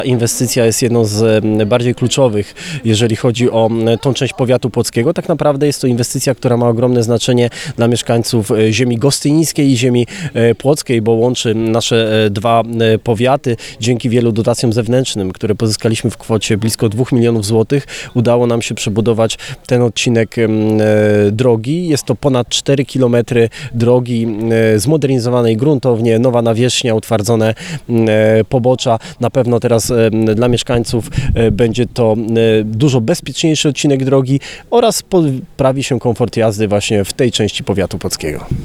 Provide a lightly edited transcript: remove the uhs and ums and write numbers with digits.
Inwestycja jest jedną z bardziej kluczowych, jeżeli chodzi o tą część powiatu płockiego. Tak naprawdę jest to inwestycja, która ma ogromne znaczenie dla mieszkańców ziemi gostynińskiej i ziemi płockiej, bo łączy nasze dwa powiaty. Dzięki wielu dotacjom zewnętrznym, które pozyskaliśmy w kwocie blisko 2 milionów złotych, udało nam się przebudować ten odcinek drogi. Jest to ponad 4 km drogi zmodernizowanej gruntownie, nowa nawierzchnia, utwardzone pobocza. Na pewno teraz dla mieszkańców będzie to dużo bezpieczniejszy odcinek drogi oraz poprawi się komfort jazdy właśnie w tej części powiatu płockiego.